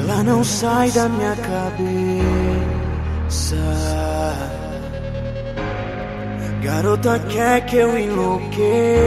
Ela não sai da minha cabeça. Garota quer que eu enlouqueça.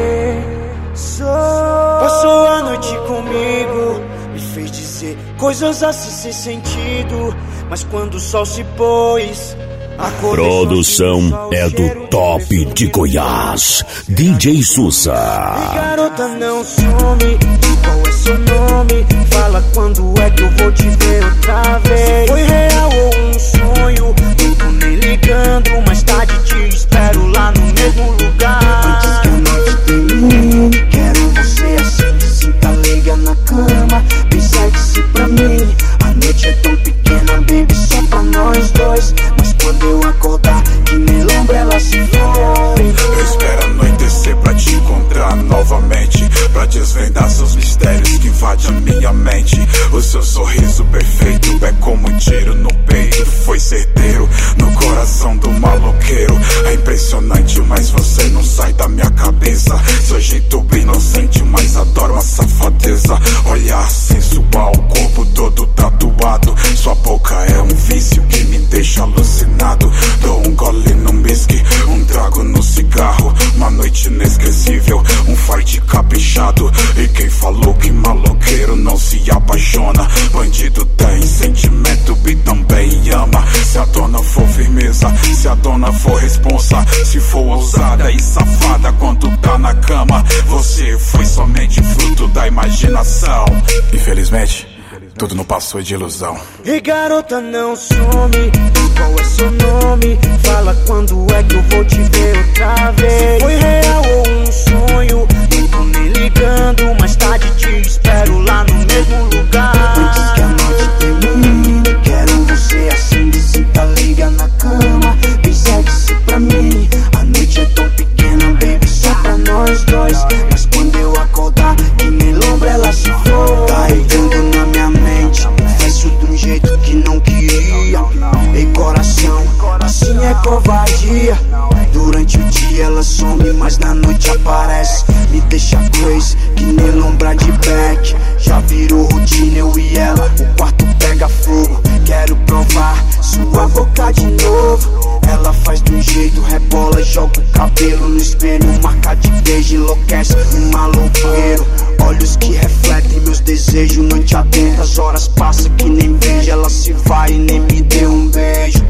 Passou a noite comigo, me fez dizer coisas assim sem sentido. Mas quando o sol se pôs, a produção é do Top de Goiás, DJ Sussa. E garota não some, qual é seu nome? Fala quando é que eu vou te ver outra vez. Foi real ou um sonho? Não tô nem ligando, mais tarde te espero lá no mesmo lugar. Antes que a noite termine, quero você assim, sinta liga na cama. Bem sexy pra mim, a noite é tão pequena, baby, só pra nós dois. Mas quando eu acordar, que me lembra ela se foi. Eu espero anoitecer pra te encontrar novamente, pra desvendar seus mistérios que invadem a minha mente. O seu sorriso perfeito é como um tiro no peito, foi certeiro no coração do maloqueiro. É impressionante, mas você não sai da minha cabeça. Seu jeito bem inocente, mas adoro a safadeza. Olhar sensual, corpo todo tatuado. Sua boca é um vício que me deixa alucinado. Dou um gole no whisky, um trago no cigarro. Uma noite inesquecível, um fight caprichado. E quem falou que maloqueiro não se apaixona? Bandido tem sentimento e também ama. Se a dona for firmeza, se a dona for responsa, se for ousada e safada quando tá na cama, você foi somente fruto da imaginação. Infelizmente, tudo não passou de ilusão. E garota não some, qual é seu nome? Fala quando é que eu vou te ver outra vez. Foi real ou um sonho? Não tô nem ligando, mais tarde te espero lá no mesmo lugar. Antes que a noite termine, quero você assim, sinta liga na cama. Bem sexy pra mim, a noite é tão pequena, baby, só pra nós dois. Mas quando eu acordar, que me lembra ela se foi. Tá entrando na minha mente, faço de um jeito que não queria. Ei coração, assim é covardia. Durante o dia ela some, mas na noite aparece. Me deixa crazy, que nem lombra de back. Já virou rotina eu e ela, o quarto pega fogo. Quero provar sua boca de novo. Ela faz de um jeito, rebola, joga o cabelo no espelho. Marca de beijo, enlouquece um maloqueiro. Olhos que refletem meus desejos, noite adentro, as horas passam que nem vejo. Ela se vai e nem me deu um beijo.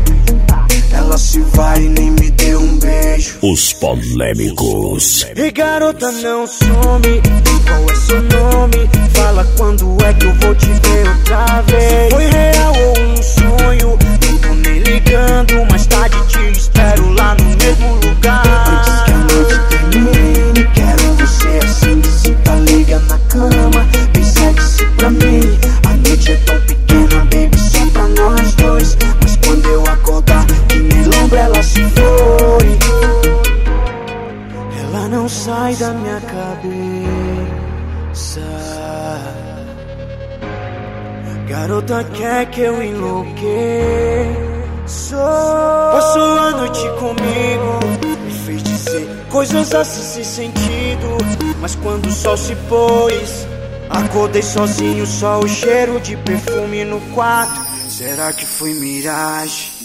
Ela se vai e nem me deu um beijo. Os polêmicos. E garota não some, qual é seu nome? Fala quando é que eu vou te ver outra vez. Foi real ou um sonho? Não tô nem ligando, mais tarde te espero lá no mesmo lugar. Antes que a noite termine, quero você assim, sinta liga na cama. Bem sexy pra mim, a noite é tão pequena, baby, só pra nós dois. Mas quando eu acordar, que me lembra ela se foi. Ela não sai da minha cabeça. Garota quer que eu enlouqueça. Passou a noite comigo, me fez dizer coisas assim sem sentido. Mas quando o sol se pôs, acordei sozinho, só o cheiro de perfume no quarto. Será que foi miragem?